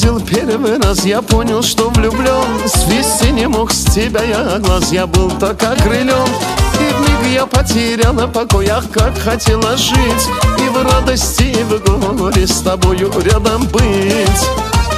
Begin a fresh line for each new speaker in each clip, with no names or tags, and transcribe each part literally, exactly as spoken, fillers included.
увидел первый раз, я понял, что влюблен. Свести не мог с тебя я глаз, я был так окрылен. И вмиг я потеряла покой, ах, как хотела жить, и в радости, и в горе с тобою рядом быть.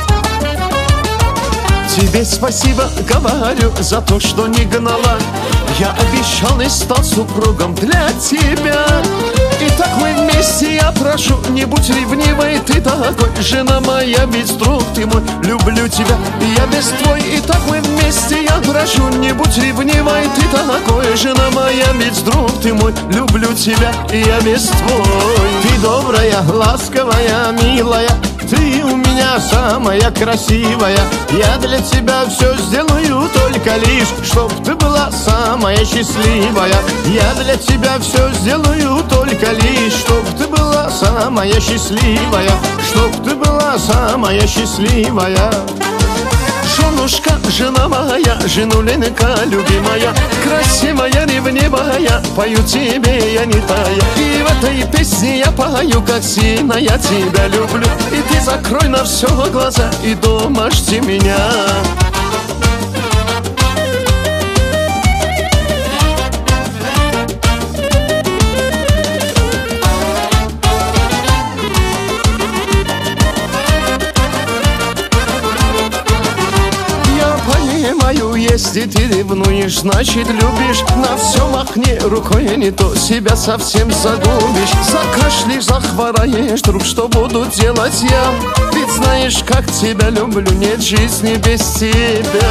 Тебе спасибо говорю за то, что не гнала. Я обещал и стал супругом для тебя. И так мы вместе, я прошу, не будь ревнивой, ты такой. Жена моя, ведь друг ты мой, люблю тебя, я без твой. И так мы вместе, я прошу, не будь ревнивой, ты такой. Жена моя, ведь друг ты мой, люблю тебя, я без твой.
Ты добрая, ласковая, милая, ты у меня самая красивая. Я для тебя все сделаю только лишь, чтоб ты была самая счастливая. Я для тебя все сделаю только лишь, чтоб ты была самая счастливая. Чтоб ты была самая счастливая.
Женушка, жена моя, женуленька любимая, красивая, ревнивая, пою тебе я не тая. И в этой песне я пою, как сильно я тебя люблю. И ты закрой на все глаза и дома жди меня. Понимаю, если ты ревнуешь, значит любишь. На все махни рукой, не то себя совсем загубишь. Закашляешь, захвораешь, вдруг что буду делать я? Ведь знаешь, как тебя люблю, нет жизни без тебя.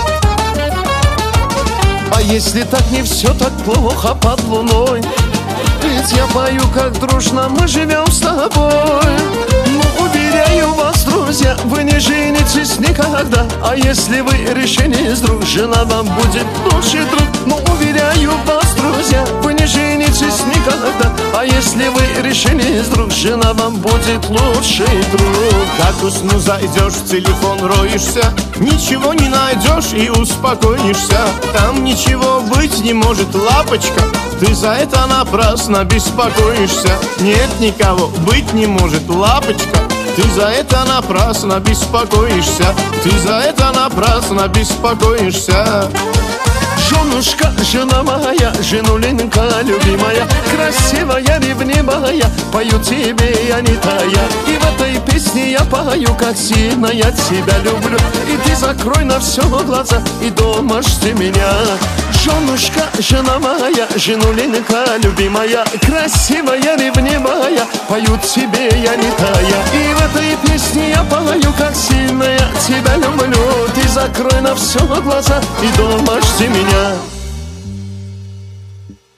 А если так не все так плохо под луной, ведь я пою, как дружно мы живем с тобой. Ну, уверяю вас, друзья, вы не женитесь никогда. А если вы решились, друг, жена вам будет лучший друг. Ну, уверяю вас, друзья, вы не женитесь никогда. А если вы решились, друг, жена вам будет лучший друг.
Как усну, зайдешь в телефон, роешься, ничего не найдешь и успокоишься. Там ничего быть не может, лапочка, ты за это напрасно беспокоишься. Нет никого, быть не может, лапочка, ты за это напрасно беспокоишься. Ты за это напрасно беспокоишься.
Женушка, жена моя, женуленька любимая, красивая, ревнивая, пою тебе я не тая. И в этой песне я пою, как сильно я тебя люблю. И ты закрой на все глаза и дома жди меня. Женушка, жена моя, женуленька любимая, красивая, ревнивая, пою тебе я не тая. И в этой песне я пою, как сильно я тебя люблю. Ты закрой на все глаза и дома жди меня.